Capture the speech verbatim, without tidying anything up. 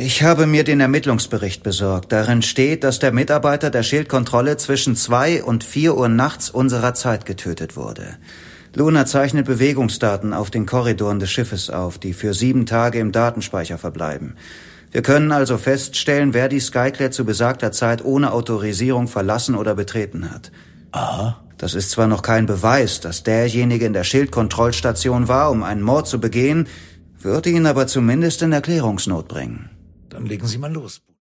Ich habe mir den Ermittlungsbericht besorgt. Darin steht, dass der Mitarbeiter der Schildkontrolle zwischen zwei und vier Uhr nachts unserer Zeit getötet wurde. Luna zeichnet Bewegungsdaten auf den Korridoren des Schiffes auf, die für sieben Tage im Datenspeicher verbleiben. Wir können also feststellen, wer die Skyclad zu besagter Zeit ohne Autorisierung verlassen oder betreten hat. Aha. Das ist zwar noch kein Beweis, dass derjenige in der Schildkontrollstation war, um einen Mord zu begehen, würde ihn aber zumindest in Erklärungsnot bringen. Dann legen Sie mal los.